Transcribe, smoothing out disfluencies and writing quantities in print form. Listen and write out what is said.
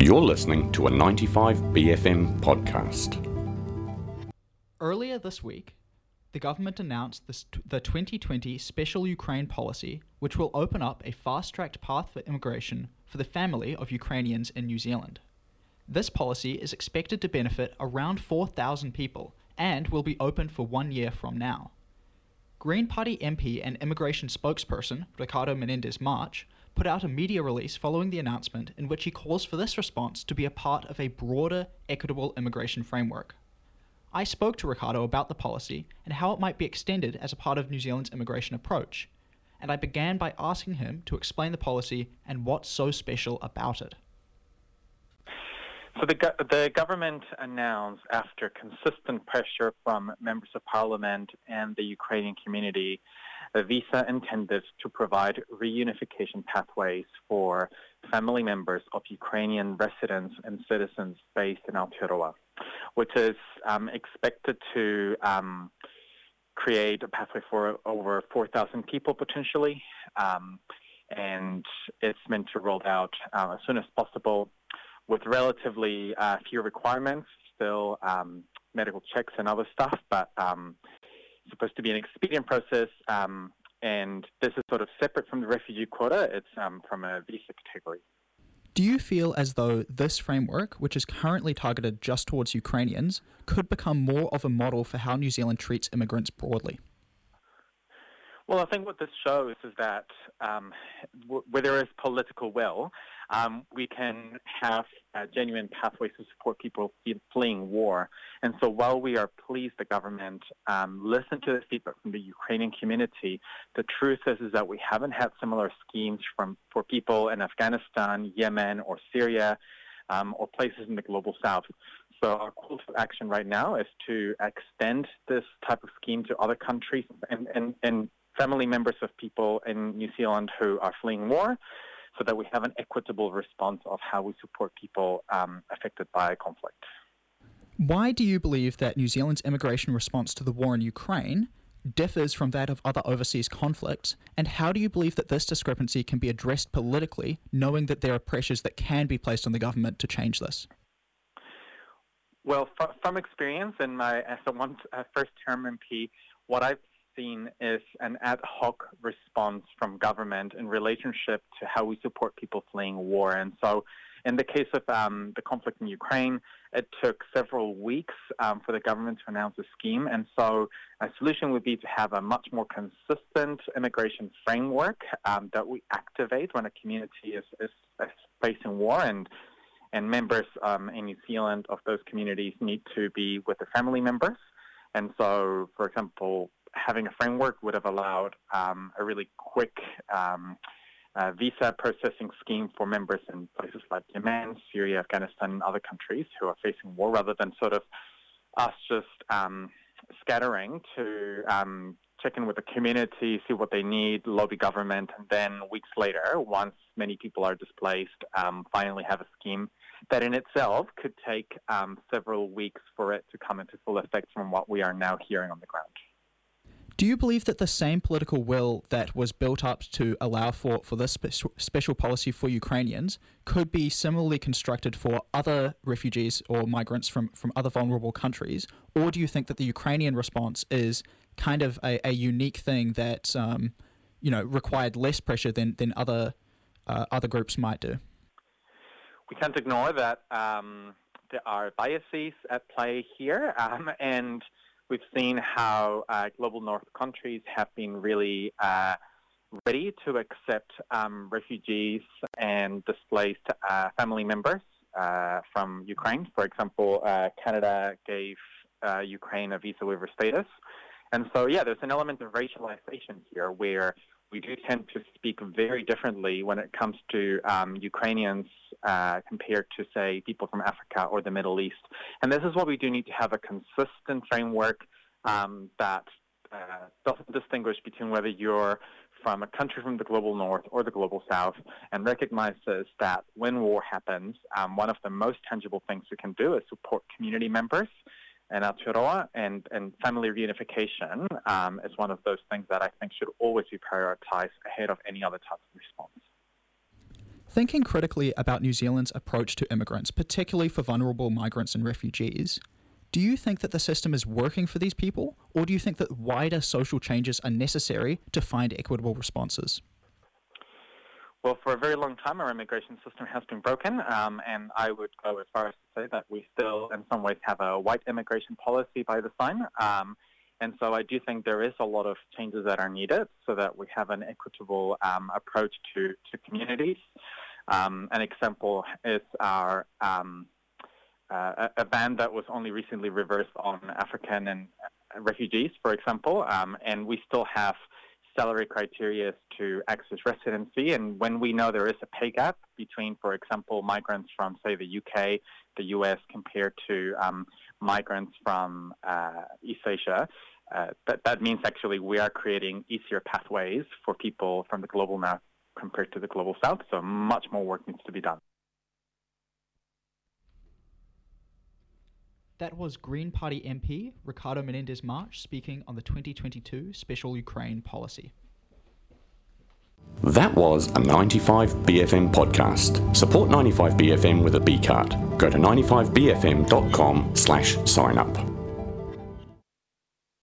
You're listening to a 95BFM podcast. Earlier this week, the government announced the 2020 Special Ukraine Policy, which will open up a fast-tracked path for immigration for the family of Ukrainians in New Zealand. This policy is expected to benefit around 4,000 people and will be open for 1 year from now. Green Party MP and immigration spokesperson Ricardo Menendez-March put out a media release following the announcement in which he calls for this response to be a part of a broader, equitable immigration framework. I spoke to Ricardo about the policy and how it might be extended as a part of New Zealand's immigration approach, and I began by asking him to explain the policy and what's so special about it. So the government announced, after consistent pressure from members of parliament and the Ukrainian community, the visa intended to provide reunification pathways for family members of Ukrainian residents and citizens based in Aotearoa, which is expected to create a pathway for over 4,000 people potentially, and it's meant to roll out as soon as possible with relatively few requirements, still medical checks and other stuff, but it's supposed to be an expedient process, and this is sort of separate from the refugee quota. It's from a visa category. Do you feel as though this framework, which is currently targeted just towards Ukrainians, could become more of a model for how New Zealand treats immigrants broadly? Well, I think what this shows is that where there is political will, we can have genuine pathways to support people fleeing war. And so while we are pleased the government listened to the feedback from the Ukrainian community, the truth is that we haven't had similar schemes for people in Afghanistan, Yemen, or Syria, or places in the global south. So our call to action right now is to extend this type of scheme to other countries and family members of people in New Zealand who are fleeing war, so that we have an equitable response of how we support people affected by conflict. Why do you believe that New Zealand's immigration response to the war in Ukraine differs from that of other overseas conflicts, and how do you believe that this discrepancy can be addressed politically, knowing that there are pressures that can be placed on the government to change this? Well, from experience in my as a first-term MP, what I've seen is an ad hoc response from government in relationship to how we support people fleeing war. And so in the case of the conflict in Ukraine, it took several weeks for the government to announce a scheme. And so a solution would be to have a much more consistent immigration framework that we activate when a community is facing war, and members in New Zealand of those communities need to be with their family members. And so, for example, having a framework would have allowed a really quick visa processing scheme for members in places like Yemen, Syria, Afghanistan, and other countries who are facing war, rather than sort of us just scattering to check in with the community, see what they need, lobby government, and then weeks later, once many people are displaced, finally have a scheme that in itself could take several weeks for it to come into full effect from what we are now hearing on the ground. Do you believe that the same political will that was built up to allow for this special policy for Ukrainians could be similarly constructed for other refugees or migrants from other vulnerable countries? Or do you think that the Ukrainian response is kind of a unique thing that required less pressure than other groups might do? We can't ignore that there are biases at play here, and we've seen how global north countries have been really ready to accept refugees and displaced family members from Ukraine. For example, Canada gave Ukraine a visa waiver status. And so, there's an element of racialization here where we do tend to speak very differently when it comes to Ukrainians compared to, say, people from Africa or the Middle East. And this is what we do need to have a consistent framework that doesn't distinguish between whether you're from a country from the global north or the global south, and recognizes that when war happens, one of the most tangible things we can do is support community members in Aotearoa, and family reunification is one of those things that I think should always be prioritized ahead of any other type of response. Thinking critically about New Zealand's approach to immigrants, particularly for vulnerable migrants and refugees, do you think that the system is working for these people, or do you think that wider social changes are necessary to find equitable responses? Well, for a very long time, our immigration system has been broken, and I would go as far as to say that we still, in some ways, have a white immigration policy by the sign. And so I do think there is a lot of changes that are needed so that we have an equitable approach to communities. An example is our a ban that was only recently reversed on African and refugees, for example, and we still have salary criteria to access residency. And when we know there is a pay gap between, for example, migrants from, say, the UK, the US, compared to migrants from East Asia, that means actually we are creating easier pathways for people from the global north compared to the global south. So much more work needs to be done. That was Green Party MP Ricardo Menendez-March speaking on the 2022 Special Ukraine Policy. That was a 95BFM podcast. Support 95BFM with a B card. Go to 95bfm.com/sign up.